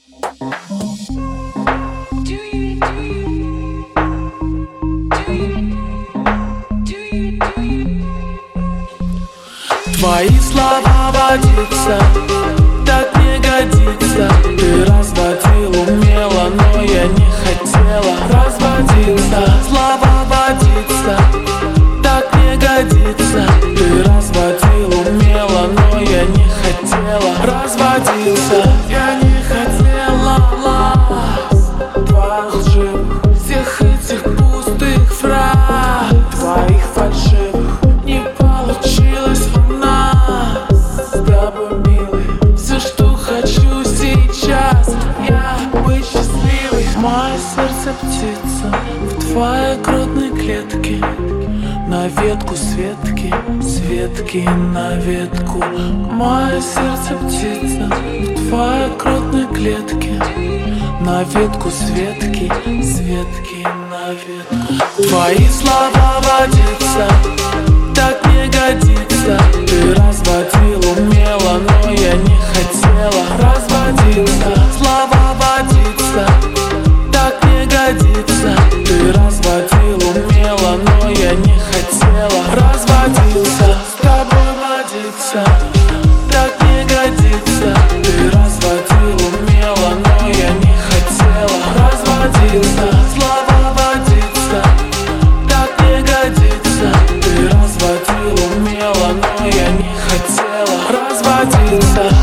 Твои слова водиться так не годится. Ты разводил умело, но я не хотела разводиться. Слова водиться так не годится. Ты разводил умело, но я не хотела разводиться. Я не хотела твоих лживых, всех этих пустых фраз, твоих фальшивых. Не получилось у нас с тобой, милый. Все, что хочу сейчас, я быть счастливой. Мое сердце птица в твоей грудной клетке. На ветку с ветки, с ветки на ветку. Мое сердце птица в твоей грудной клетке. На ветку с ветки, с ветки на ветку. Твои слова водиться так не годится. Ты разводил умело, но я не хотела разводиться. Слова водиться так не годится. Ты разводил умело, но я не хотела разводиться. С тобой водиться так не годится. Ты разводил умело, но я не хотела разводиться. Слова водиться так не годится. Ты разводил умело, но я не хотела разводиться.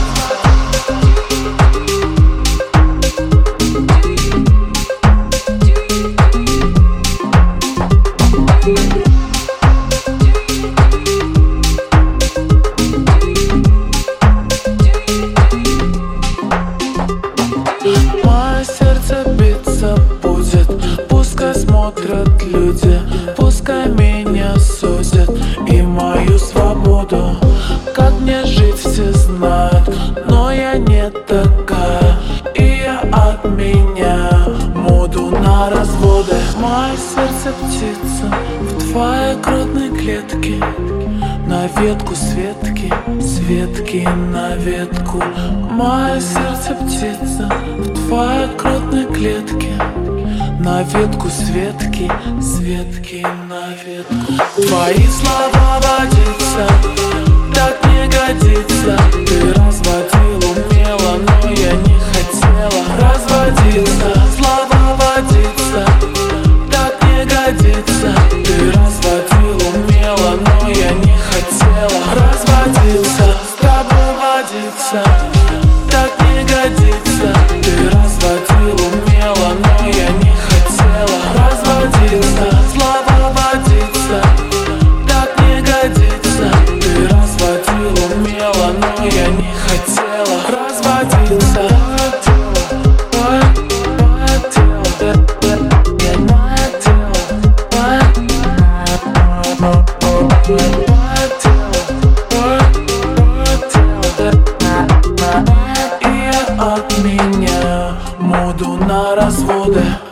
Мое сердце биться будет, пускай смотрят люди, пускай меня судят и мою свободу. Как мне жить, все знают, но я не такая, и я отменяю моду на разводы. Мое сердце птица в твоей грудной клетке. На ветку с ветки, с ветки на ветку. Мое сердце птица в твоей грудной клетке. На ветку с ветки, с ветки на ветку. Твои слова водиться так не годится. Ты разводил умело, но я не хотела разводиться. Слова водиться так не годится. Ты разводил умело, но я не хотела разводиться. С тобой водиться так не годится. Ты разводил умело, но я не хотела разводиться. Слова водиться так не годится. Ты разводил умело, но я не хотела разводиться. И я отменяю моду на разводы.